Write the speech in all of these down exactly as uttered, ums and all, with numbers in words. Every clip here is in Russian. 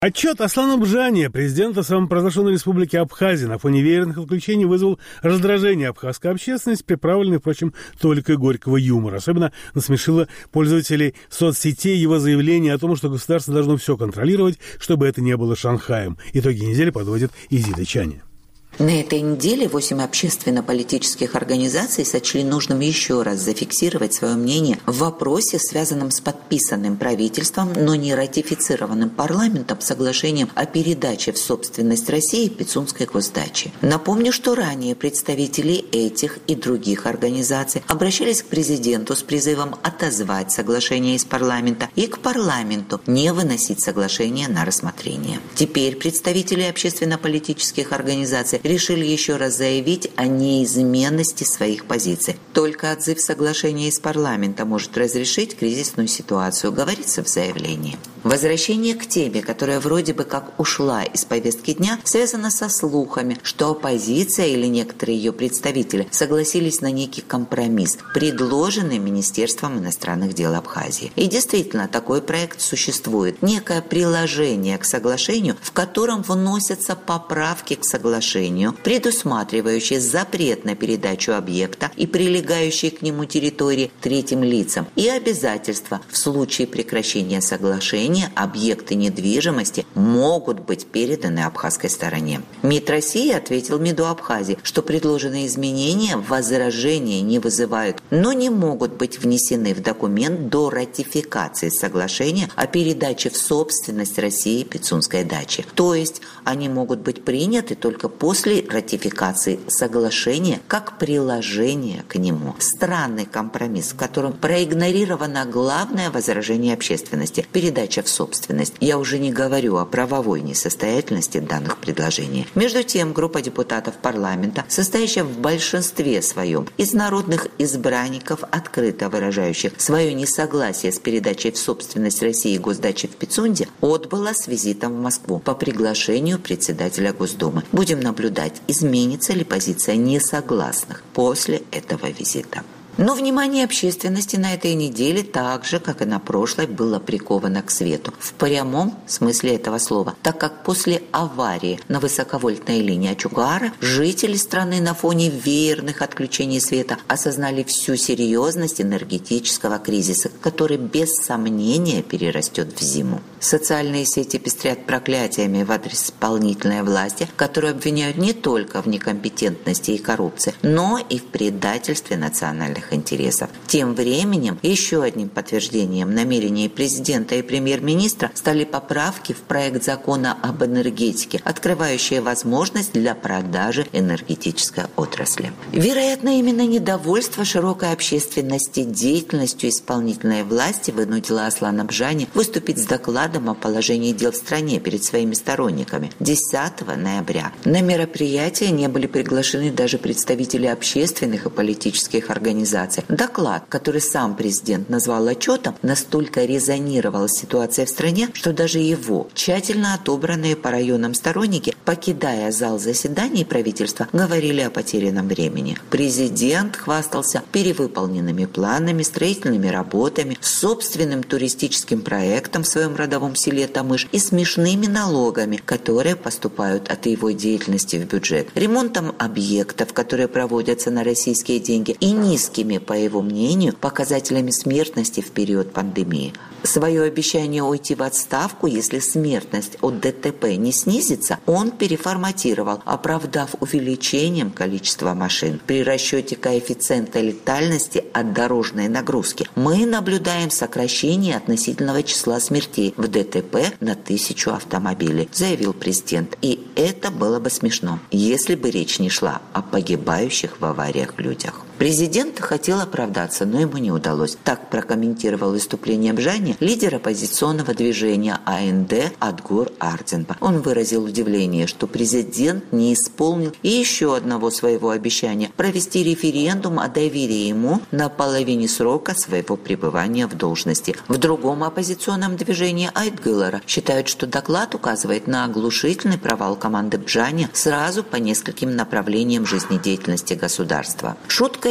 Отчет Аслана Бжани, президента самопровозглашенной республики Абхазия, на фоне веерных отключений вызвал раздражение абхазской общественности, приправленной, впрочем, толикой горького юмора. Особенно насмешило пользователей соцсетей его заявление о том, что государство должно все контролировать, чтобы это не было Шанхаем. Итоги недели подводит Изида Чани. На этой неделе восемь общественно-политических организаций сочли нужным еще раз зафиксировать свое мнение в вопросе, связанном с подписанным правительством, но не ратифицированным парламентом соглашением о передаче в собственность России Пицунской госдачи. Напомню, что ранее представители этих и других организаций обращались к президенту с призывом отозвать соглашение из парламента и к парламенту не выносить соглашение на рассмотрение. Теперь представители общественно-политических организаций решили еще раз заявить о неизменности своих позиций. Только отзыв соглашения из парламента может разрешить кризисную ситуацию, говорится в заявлении. Возвращение к теме, которая вроде бы как ушла из повестки дня, связано со слухами, что оппозиция или некоторые ее представители согласились на некий компромисс, предложенный Министерством иностранных дел Абхазии. И действительно, такой проект существует. Некое приложение к соглашению, в котором вносятся поправки к соглашению, предусматривающие запрет на передачу объекта и прилегающие к нему территории третьим лицам, и обязательства в случае прекращения соглашения объекты недвижимости могут быть переданы абхазской стороне. МИД России ответил МИДу Абхазии, что предложенные изменения возражения не вызывают, но не могут быть внесены в документ до ратификации соглашения о передаче в собственность России Пицунской дачи. То есть они могут быть приняты только после ратификации соглашения как приложение к нему. Странный компромисс, в котором проигнорировано главное возражение общественности – передача в собственность. Я уже не говорю о правовой несостоятельности данных предложений. Между тем, группа депутатов парламента, состоящая в большинстве своем из народных избранников, открыто выражающих свое несогласие с передачей в собственность России госдачи в Пицунде, отбыла с визитом в Москву по приглашению председателя Госдумы. Будем наблюдать, изменится ли позиция несогласных после этого визита. Но внимание общественности на этой неделе, так же, как и на прошлой, было приковано к свету. В прямом смысле этого слова, так как после аварии на высоковольтной линии Ачугара жители страны на фоне веерных отключений света осознали всю серьезность энергетического кризиса, который без сомнения перерастет в зиму. Социальные сети пестрят проклятиями в адрес исполнительной власти, которую обвиняют не только в некомпетентности и коррупции, но и в предательстве национальных интересов. Тем временем еще одним подтверждением намерений президента и премьер-министра стали поправки в проект закона об энергетике, открывающие возможность для продажи энергетической отрасли. Вероятно, именно недовольство широкой общественности деятельностью исполнительной власти вынудило Аслана Бжани выступить с докладом о положении дел в стране перед своими сторонниками десятого ноября. На мероприятие не были приглашены даже представители общественных и политических организаций. Доклад, который сам президент назвал отчетом, настолько резонировал с ситуацией в стране, что даже его тщательно отобранные по районам сторонники, покидая зал заседаний правительства, говорили о потерянном времени. Президент хвастался перевыполненными планами, строительными работами, собственным туристическим проектом в своем родовом селе Тамыш и смешными налогами, которые поступают от его деятельности в бюджет, ремонтом объектов, которые проводятся на российские деньги, и низкими, по его мнению, показателями смертности в период пандемии. Свое обещание уйти в отставку, если смертность от ДТП не снизится, он переформатировал, оправдав увеличением количества машин. При расчете коэффициента летальности от дорожной нагрузки мы наблюдаем сокращение относительного числа смертей в ДТП на тысячу автомобилей, заявил президент. И это было бы смешно, если бы речь не шла о погибающих в авариях людях. Президент хотел оправдаться, но ему не удалось. Так прокомментировал выступление Бжани лидер оппозиционного движения АНД Адгур Арденба. Он выразил удивление, что президент не исполнил и еще одного своего обещания – провести референдум о доверии ему на половине срока своего пребывания в должности. В другом оппозиционном движении Айтгылара считают, что доклад указывает на оглушительный провал команды Бжани сразу по нескольким направлениям жизнедеятельности государства. Шутка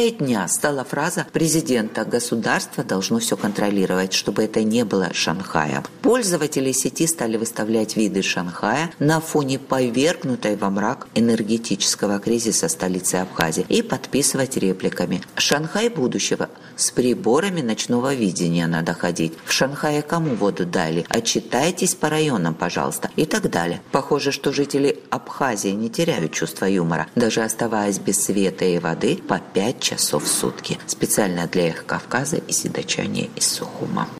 Повесткой дня стала фраза президента: государство должно все контролировать, чтобы это не было Шанхаем. Пользователи сети стали выставлять виды Шанхая на фоне повергнутой во мрак энергетического кризиса столицы Абхазии и подписывать репликами: Шанхай будущего, с приборами ночного видения надо ходить. В Шанхае кому воду дали? Отчитайтесь по районам, пожалуйста. И так далее. Похоже, что жители Абхазии не теряют чувства юмора, даже оставаясь без света и воды по пять часов в сутки. Специально для их Кавказа и седочане из Сухума.